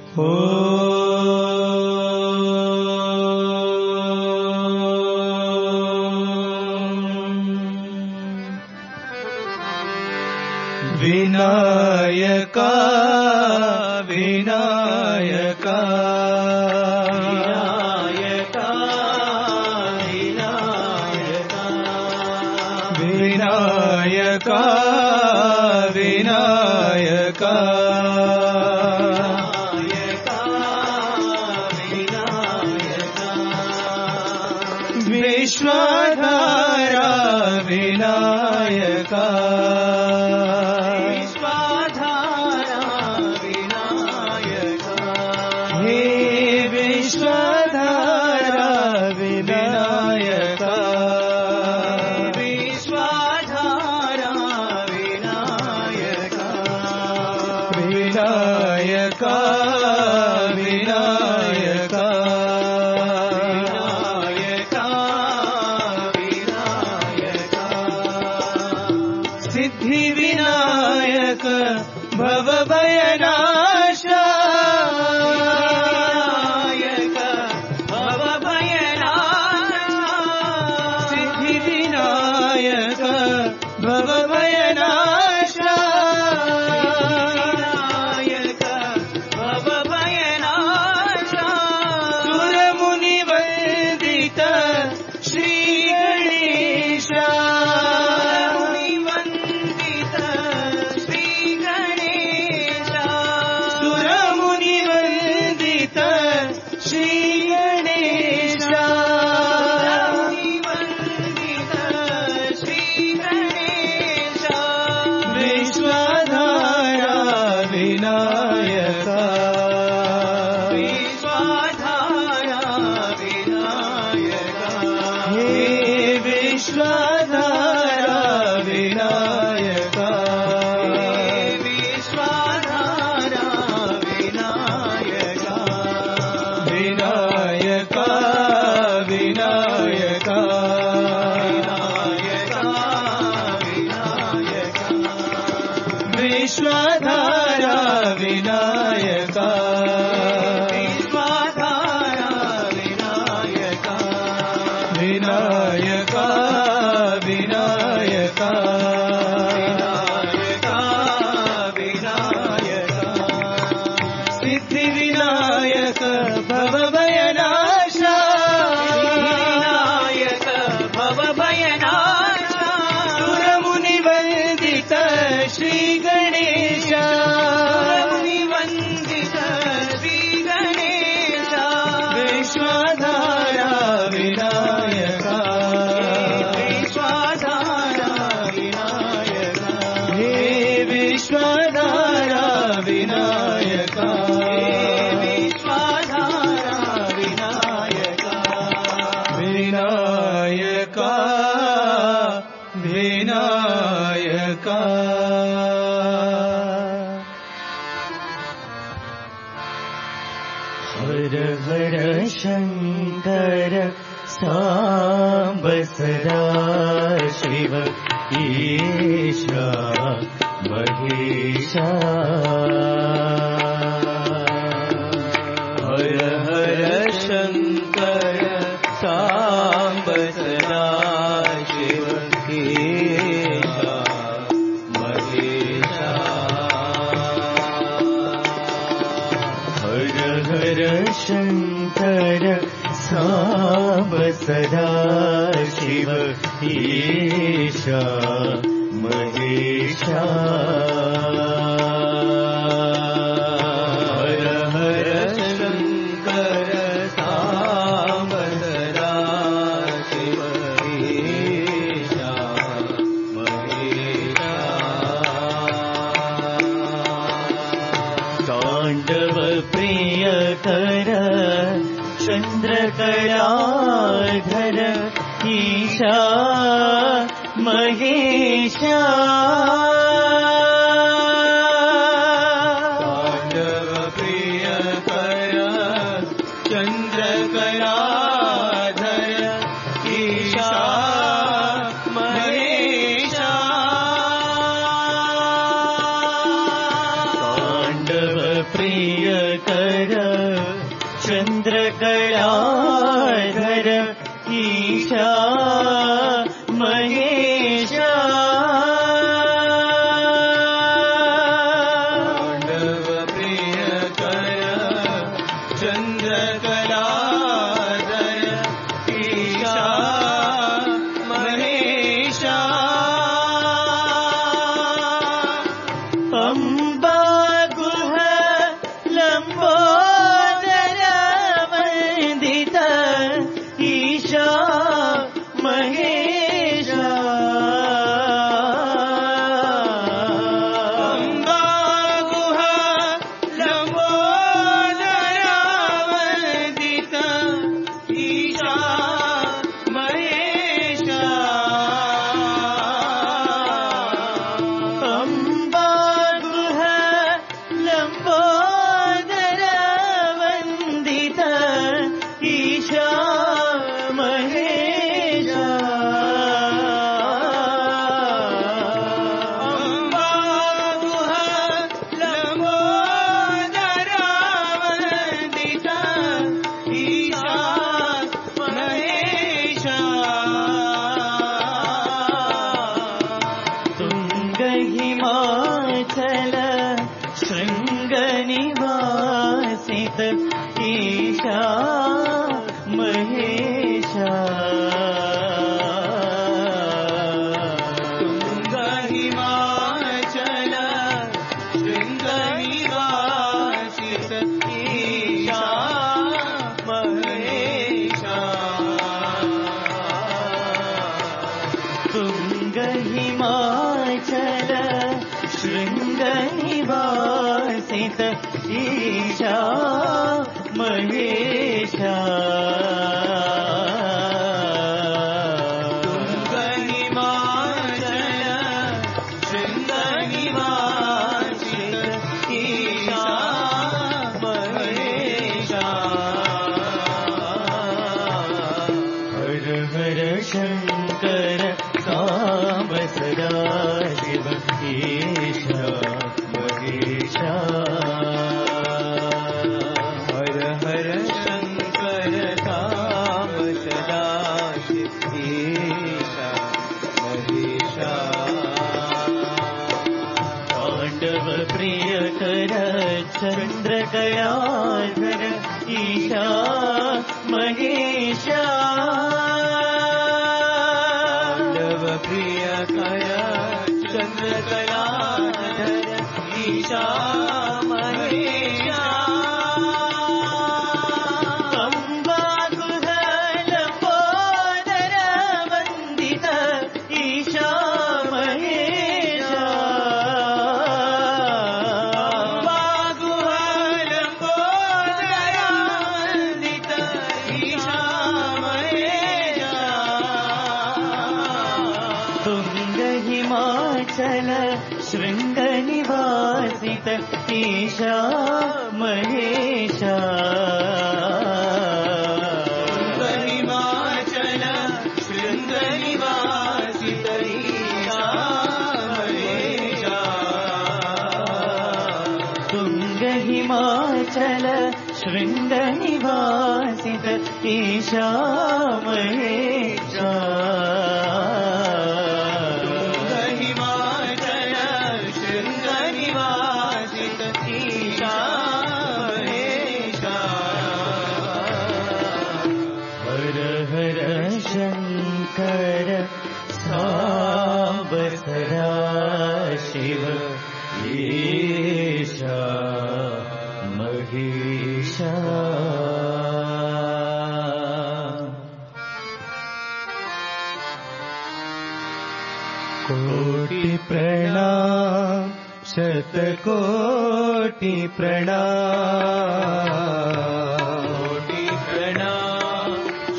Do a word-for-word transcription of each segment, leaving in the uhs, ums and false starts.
వినాయకా వినాయకా వినాయకా వినాయకా విశ్వధారా వినాయకా प्रिय कर चन्द्रकलाधर ईशा महेशा ताण्डव प्रियकर चन्द्रकलाधर ईशा महेशा अम्बा गुह लम्बोदर वन्दित ईशा महेशा अम्बा गुह लम्बोदर वन्दित ईशा महेशा अम्बा गुह लम्बोदर वन्दित ईशा महेशा अम्बा गुह लम्बोदर वन्दित ईशा महेशा तुंग हिमाचल शृंगनिवासित ईशा महेशा तुंग हिमाचल शृंगनिवासित ईशा महेशा तुंग हिमाचल शृंगनिवासित ईशा महेशा तुंग हिमाचल शृंगनिवासित ईशा महेशा हर हर शंकर काम सदा शिव ईशा महेशा हर हर शंकर काम सदा ईशा महेशा तांडव प्रिय कर चंद्रकलाधर ईशा महेशा ताण्डव प्रियकर चन्द्रकलाधर ईशा महेशा अम्बा गुह लम्बोदर वन्दित ईशा महेशा अम्बा गुह लम्बोदर वन्दित ईशा महेशा तुंग हिमाचल शृंगनिवासित ईशा महेशा तुंग हिमाचल शृंगनिवासित ईशा महेशा तुंग हिमाचल शृंगनिवासित ईशा महेशा तुंग हिमाचल शृंगनिवासित ईशा महेशा हर हर शंकर सांब सदा शिव ईशा महेशा कोटि प्रणाम शतकोटि प्रणाम कोटि प्रणाम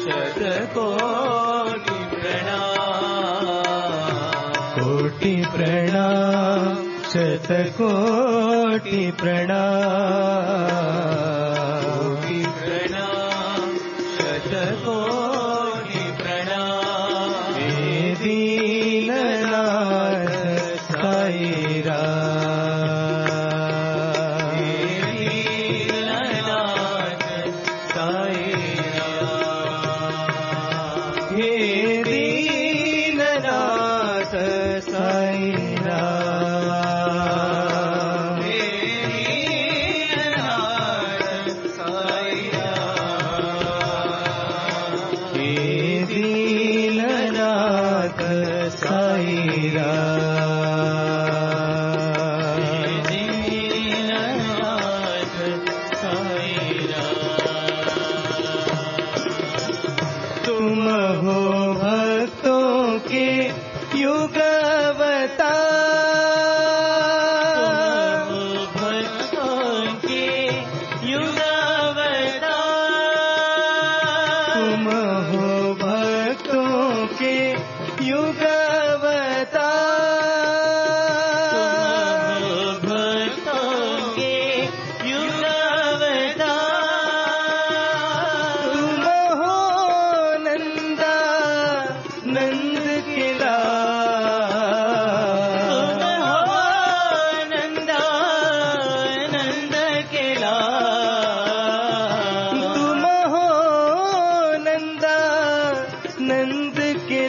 शतकोटि प्रणाम कोटि प्रणाम शतकोटि प्रणाम कोटि प्रणाम शतकोटि प्रणाम हे दीननाथ साई राम हे दीननाथ दीननाथ साई राम। हे दीननाथ साई राम। हे दीननाथ साई राम। दीननाथ साई राम। तुम हो भक्तों के युगावतार। भक्तों के युगावतार। तुम हो भक्तों के युगावतार। भक्तों के युगावतार। तुम हो नंदा नंद के लाल। तुम हो नंदा नंद के लाल। तुम हो नंदा नंद के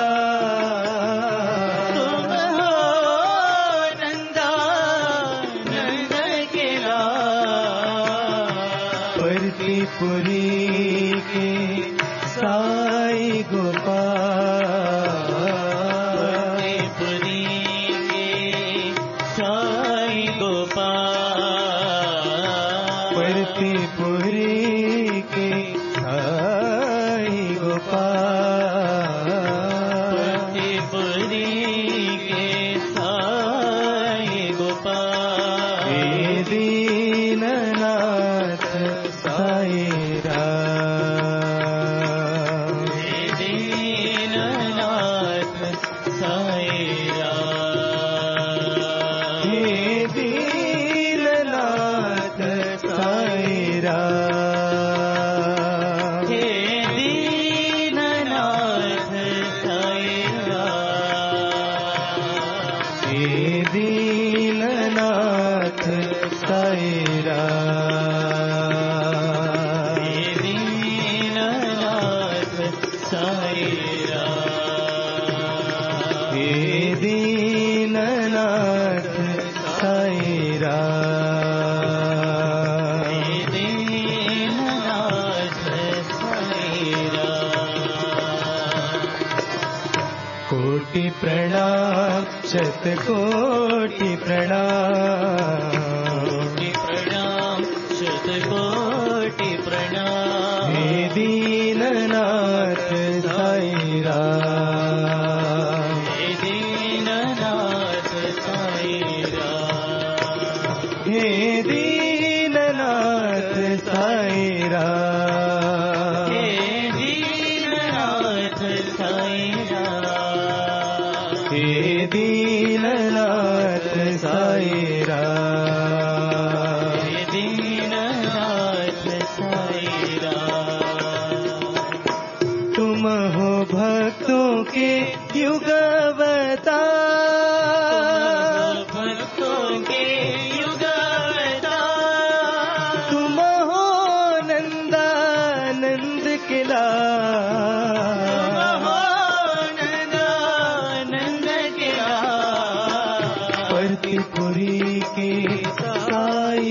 लाल। तुम हो नंदा नंद के लाल। परतीपुरी के साई गोपाल। पुरी के साई गोपाल। परतीपुरी के साई गोपाल। पुरी के साई गोपाल। हे दीननाथ साई राम। हे दीननाथ साई राम। हे दीननाथ साई राम। हे दीननाथ साई राम। हे दीननाथ साई राम। हे दीननाथ साई राम। हे दीननाथ साई राम। हे दीननाथ साई राम। कोटि प्रणाम शत कोटि प्रणाम। कोटि प्रणाम शत कोटि प्रणाम। हे दीननाथ साई राम। हे दीननाथ साई राम। हे दीननाथ साई राम। हे दीननाथ साई राम। हे दीननाथ साई राम। हे दीननाथ साई राम। तुम हो भक्तों के युगावतार। भक्तों के युगावतार। तुम हो नंदा नंद के लाल। नंद के लाल। परतीपुरी के साई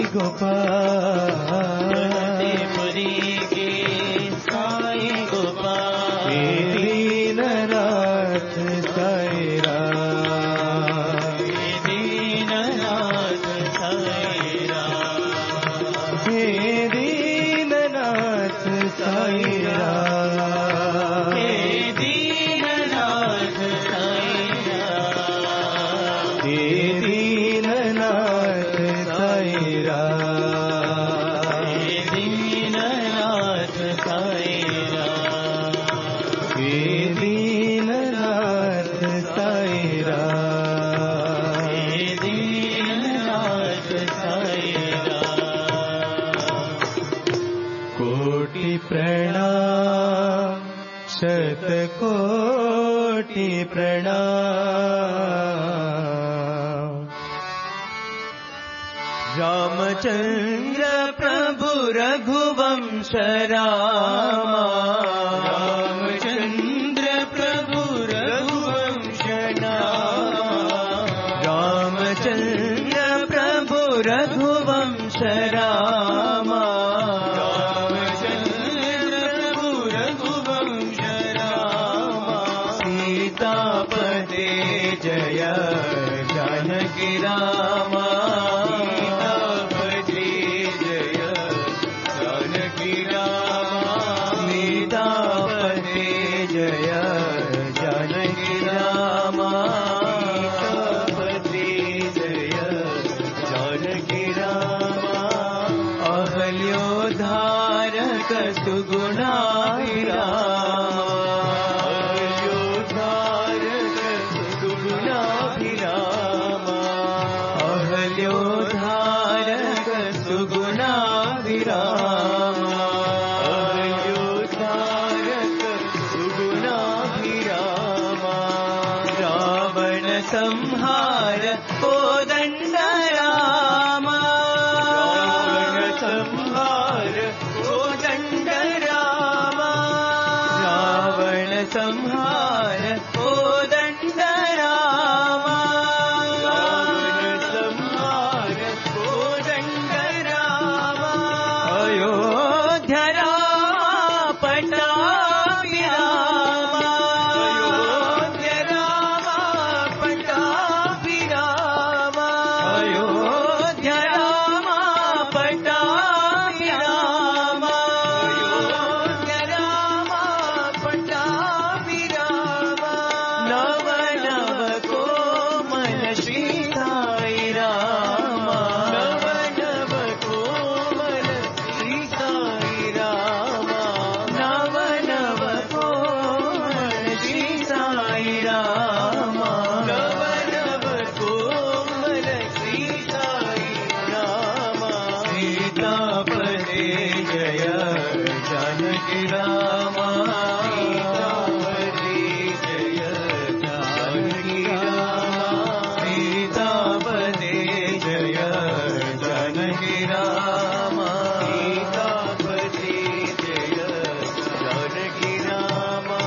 गोपाल। पुरी के साई गोपाल। हे दीननाथ साई राम। हे दीननाथ साई राम। हे दीननाथ साई राम। हे दीननाथ साई राम। हे दीननाथ साई राम। हे दीननाथ साई राम। हे दीननाथ साई राम। हे दीननाथ साई राम। कोटि प्रणाम शत कोटि प्रणाम। रामचंद्र प्रभु रघुवंश रामा। रामचंद्र प्रभु रघुवंश नामा। रघुवंश रामा रामचंद्र प्रभु रघुवंश रामा सीतापते जय जानकी रामा सीतापते जय जानकी रामा सीतापते जय जानकी रामा सीतापते जय जानकी रामा अहल्योद्धारक सुगुणाभिरामा अहल्योद्धारक सुगुणाभिरामा अहल्योद्धारक सुगुणाभिरामा अहल्योद्धारक सुगुणाभिरामा रावण संहार कोदण्ड रामा रावण संहार कोदण्ड रामा रावण संहार कोदण्ड रामा रावण संहार कोदण्ड रामा अयोध्या रामा पट्टाभि रामा अयोध्य रामा पट्टाभि रामा अयोध्या रामा पट्टाभि रामा अयोध्य रामा पट्टाभि रामा नव नव कोमल श्री साई रामा नव नव कोमल श्री साई रामा नव नव कोमल श्री साई रामा नव नव कोमल श्री साई रामा सीतापते जय जानकी रामा सीतापते जय जानकी रामा सीतापते जय जानकी रामा सीतापते जय जानकी रामा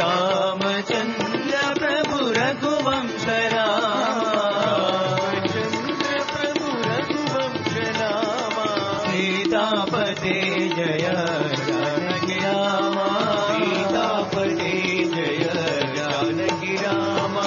रामचंद्र प्रभु रघुवंश रामा रामचंद्र प्रभु रघुवंश रामा सीतापते जय जानकी रामा सीतापते जय जानकी रामा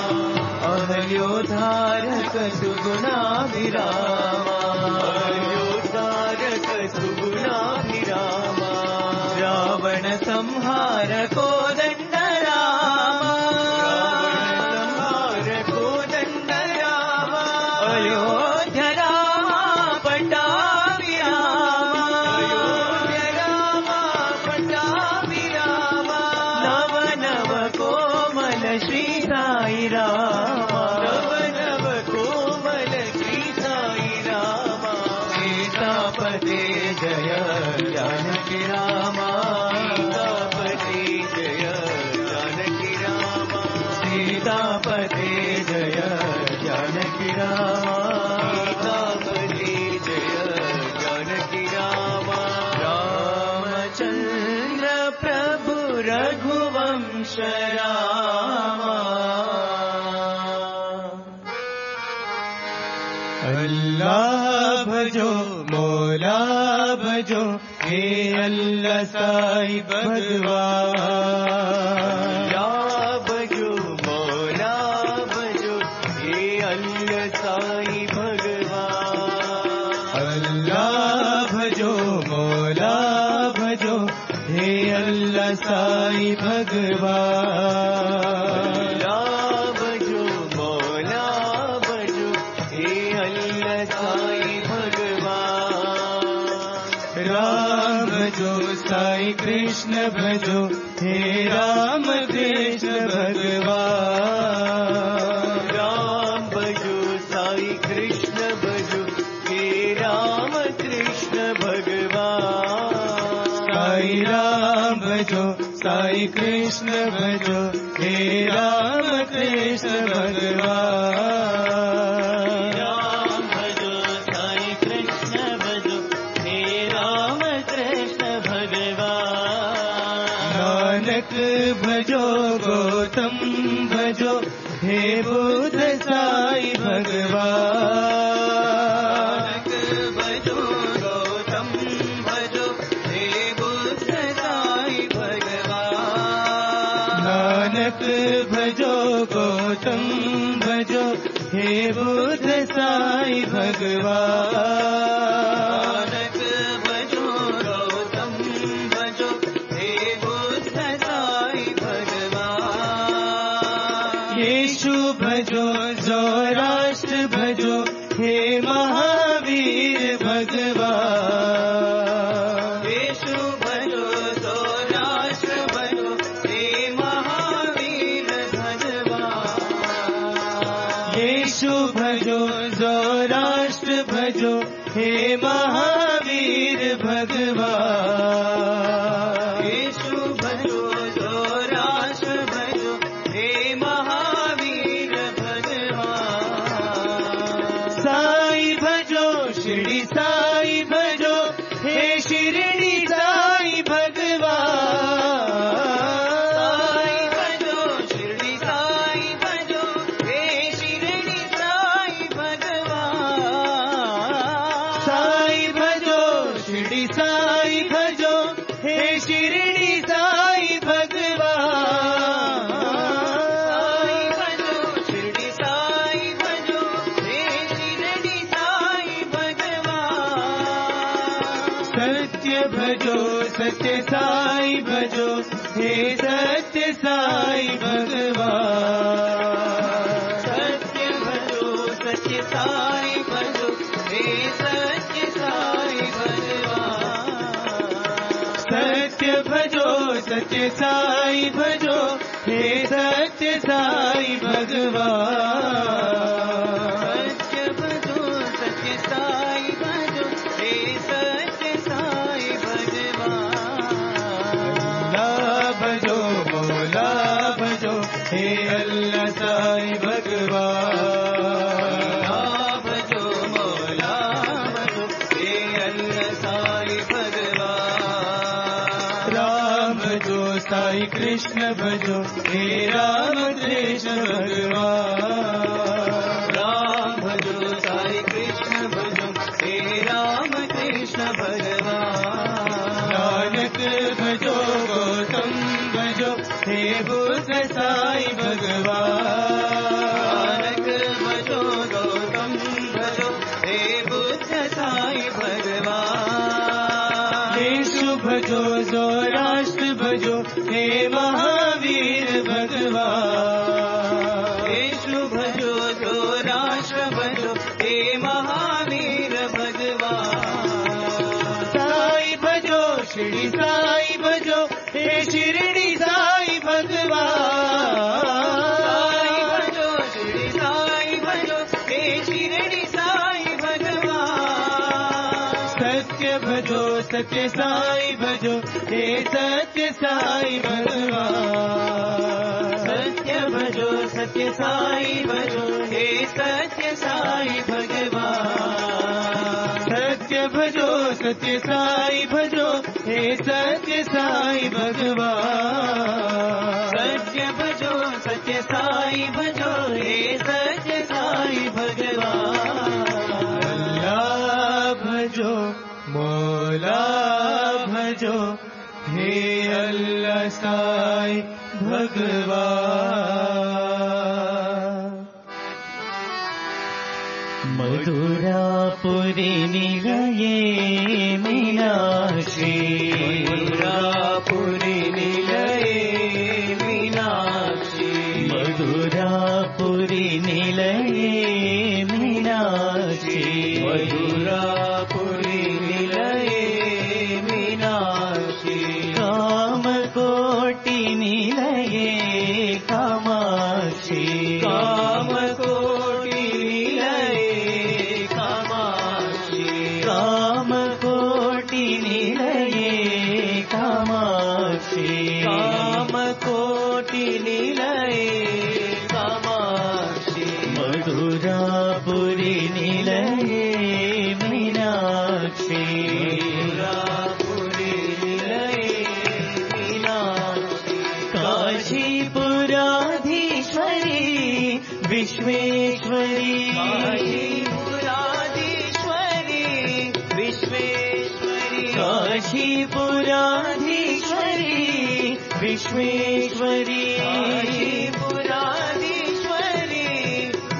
अहल्योद्धारक सुगुणाभिरामा अहल्योद्धारक सुगुणाभिरामा रावण संहार कोदण्ड रामा रावण संहार कोदण्ड रामा अयोध्या रामा पट्टाभि रामा अयोध्य रामा पट्टाभि रामा नव नव कोमल श्री साई रामा नव नव कोमल श्री साई रामा सीतापते जय जानकी रामा सीतापते जय जानकी रामा सीतापते जय जानकी रामा सीतापते जय जानकी रामा रामचंद्र प्रभु रघुवंश रामा अल्लाह भजो मौला भजो हे अल्लाह साई भगवान या भजो मौला भजो हे अल्लाह साई भगवान अल्लाह भजो मौला भजो हे अल्लाह साई भगवान या भजो मौला भजो हे अल्लाह साई भगवान राम भजो साई कृष्ण भजो हे राम कृष्ण भगवान राम भजो साई कृष्ण भजो हे राम कृष्ण भगवान साई राम भजो साई कृष्ण भजो हे राम कृष्ण भगवान राम भजो साई कृष्ण भजो हे राम कृष्ण भगवान नानक भजो गौतम भजो हे बुद्ध साई भगवान भजो हे बुद्ध साई भगवान। नानक भजो गौतम भजो हे बुद्ध साई भगवान। येशु भजो सौराष्ट्र भजो हे महावीर भगवान। येशु भजो सौराष्ट्र भजो हे महावीर भगवान। येशु भजो सौराष्ट्र भजो हे महावीर भगवान। येशु भजो सौराष्ट्र भजो हे महावीर भगवान। साई भजो शिरडी साई भजो हे शिरडी साई भगवान। साई भजो शिरडी साई भजो हे शिरडी साई भगवान। साई भजो शिरडी साई भजो हे शिरडी साई भगवान। साई भजो शिरडी साई भजो हे शिरडी साई भगवान। सत्य भजो सत्य साई भजो हे सत्य साई भगवान। सत्य भजो सत्य साई भजो हे सत्य साई भगवान। सत्य भजो सत्य साई भजो हे सत्य साई भगवान। सत्य भजो सत्य साई भजो हे सत्य साई भगवान। अल्लाह भजो मौला भजो हे अल्लाह साई भगवान। भजो मौला भजो हे अल्लाह साई भगवान। राम भजो साई कृष्ण भजो हे राम कृष्ण भगवान। राम भजो साई कृष्ण भजो हे राम कृष्ण भगवान। नानक भजो गौतम भजो हे बुद्ध साई भगवान। नानक भजो गौतम भजो हे बुद्ध साई भगवान। येशु भजो सौराष्ट्र भजो हे महावीर भगवान। येशु भजो सौराष्ट्र भजो हे महावीर भगवान। साई भजो शिरडी साई भजो हे शिरडी साई भगवान। साई भजो शिरडी साई भजो हे शिरडी साई भगवान। सत्य भजो सत्य साई भजो हे सत्य साई भगवान। सत्य भजो सत्य साई भजो हे सत्य साई भगवान। सत्य भजो सत्य साई भजो हे सत्य साई भगवान। सत्य भजो सत्य साई भजो हे सत्य साई भगवान। अल्लाह भजो मौला भजो हे अल्लाह साई भगवान। मधुरापुरी निलये मीनाक्षी। मधुरापुरी निलये मीनाक्षी। मधुरापुरी निलये मीनाक्षी। मधुरापुरी निलये मीनाक्षी। कामकोटि निलये कामाक्षी। कामकोटि निलये कामाक्षी। कामकोटि निलये कामाक्षी। कामकोटि निलये कामाक्षी। मधुरापुरी निलये मीनाक्षी। मधुरापुरी निलये मीनाक्षी। काशीपुराधीश्वरी विश्वेश्वरी। काशीपुराधीश्वरी विश्वेश्वरी। काशीपुराधीश्वरी विश्वेश्वरी। काशीपुराधीश्वरी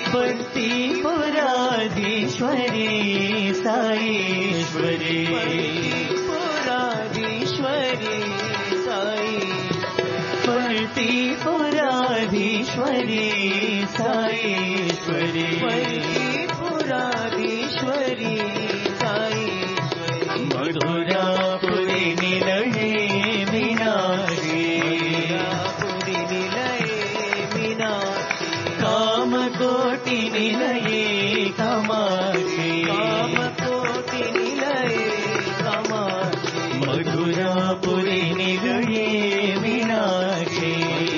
पतिपुराधीश्वरी साईश्वरी पुराधीश्वरी साई पतिपुराधीश्वरी साईश्वरी पुराधीश्वरी साईश्वरी मधुरापुरी निलये मीनाक्षी पुरी निलये मीनाक्षी कामकोटि निलये कामाक्षी कामकोटि निलये कामाक्षी मधुरापुरी निलये मीनाक्षी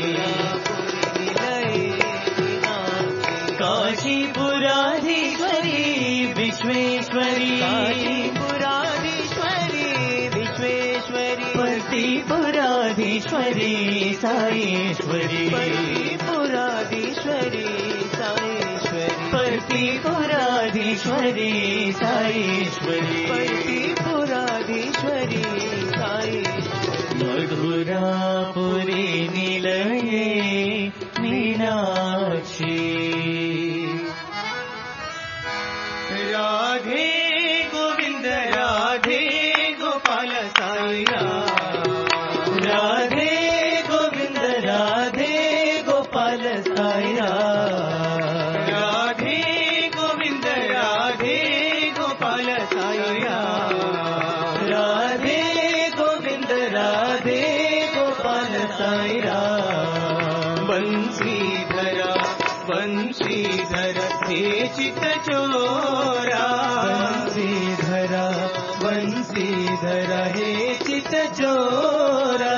काशीपुराधीश्वरी विश्वेश्वरी काशीपुराधीश्वरी विश्वेश्वरी पतिपुराधीश्वरी साईश्वरी पतिपुराधीश्वरी साईश्वरी पतिपुराधीश्वरी साईश्वरी पतिपुराधीश्वरी साईश्वरी मधुरापुरी निलये मीनाक्षी राधे गोविंद राधे गोपाल साईया राधे गोविंद राधे गोपाल साईया राधे गोविंद राधे गोपाल साईया राधे गोविंद राधे गोपाल साईया बंशीधरा बंशीधर हे चित चोरा बंशीधरा बंशीधरा हे चित चोरा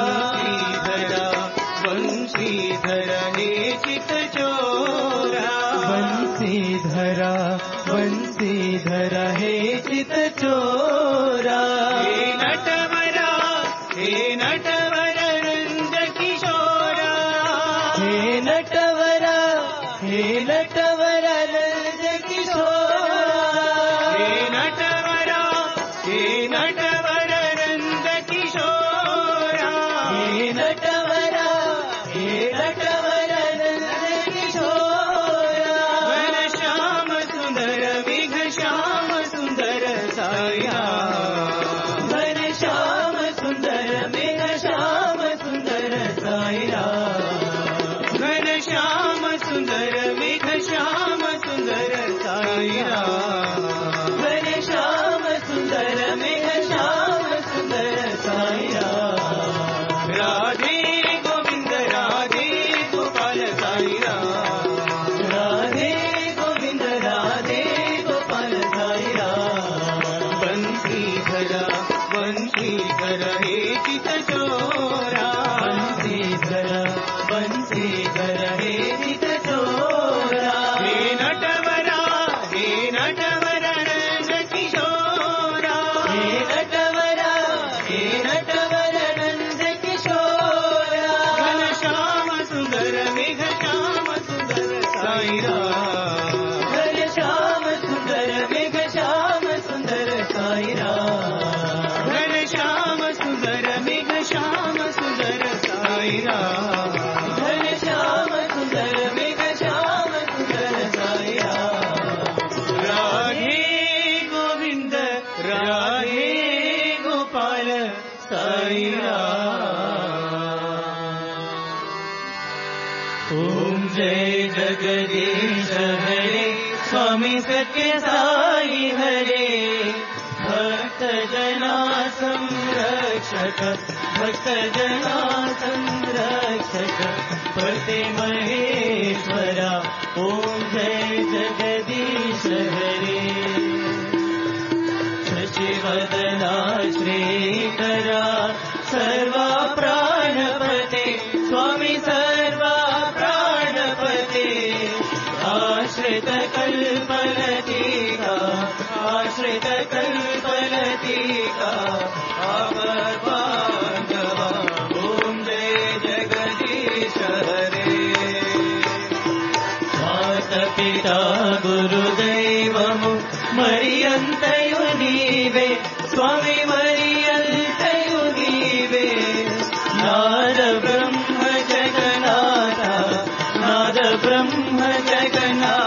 बंशीधर बंशीधर हे चित चोरा बंशीधरा बंशीधरा हे चित चोरा हे नटवरा हे नटवर नंद किशोरा हे नटवरा हे नटवरा नंद किशोरा हे नटवरा हे नटवर नंद किशोरा हे नटवरा हे नटवरा नंद किशोरा घन श्याम सुंदर विघ श्याम सुंदर साया घन श्याम सुंदर मेघ श्याम सुंदर साईरा घन श्याम सुंदर विघ श्याम सुंदर साया घन श्याम सुंदर मेघ श्याम सुंदर साईरा राधे गोविंद राधे गोपाल साईया राधे गोविंद राधे गोपाल साईरा बंशीधरा बंशीधर हे चित चोरा बंशीधरा बंशीधरा हे चित चोरा हे नटवरा हे नटवर नंद किशोरा हे नटवरा हे नटवर नंद किशोरा घन श्याम सुंदर मेघ श्याम सुंदर साईरा घन श्याम सुंदर मेघ श्याम सुंदर साईरा घन श्याम सुंदर मेघ श्याम सुंदर साईरा घन श्याम सुंदर मेघ श्याम सुंदर साईरा राधे गोविंद राधे गोपाल साईरा ओम जय जगदीश हरे स्वामी सत्य साई हरे भक्त जना संरक्षक भक्त जना संरक्षक पते महेश्वरा ओम जय जगदीश हरे शशिवदना श्रीकरा सर्वा प्राणपते स्वामी सर्वा प्राणपते आश्रित कल्पलतिका आश्रित कल्पलतिका आपद्बान्धवा ओम जय जगदीश हरे माता पिता गुरुदैवमु मरियन्तयु नीवे स्वामी मरियन्तयु नीवे नाद ब्रह्म जगन्नाथ नाद ब्रह्म जगन्नाथ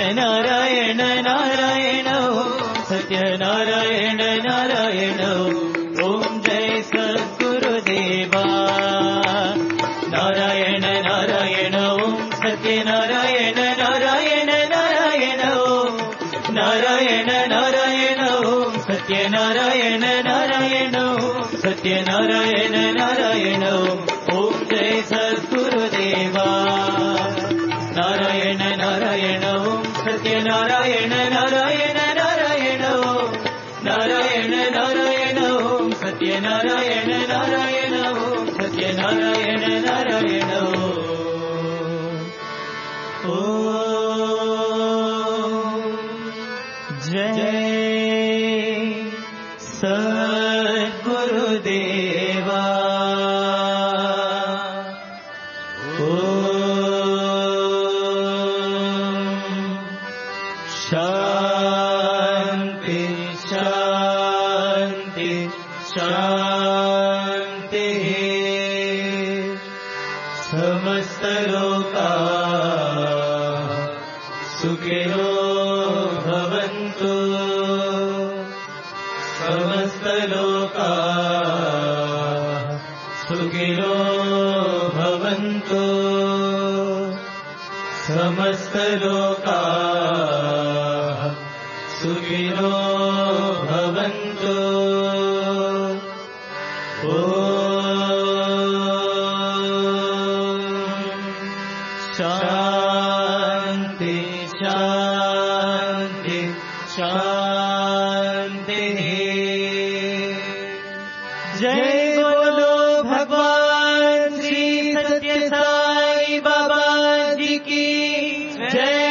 नारायण नारायण ओम सत्यनारायण नारायण ओम जय सद्गुरुदेवा नारायण नारायण ओम सत्यनारायण नारायण नारायण ओम नारायण नारायण ओम सत्यनारायण नारायण ओम सत्यनारायण नारायण ओम जय सद्गुरुदेवा नारायण नारायण ओम सत्यनारायण नारायण नारायण ओम नारायण नारायण ओम सत्यनारायण नारायण ओम सत्यनारायण नारायण ओम जय सद्गुरुदेवा शांति शांति शांति समस्त लोका सुखिनो भवन्तु समस्त लोका सुखिनो भवन्तु समस्त लोका सुखिनो भवन्तु शांति शांति शांति जय बोलो भगवान श्री सत्य साई बाबा जी की जय।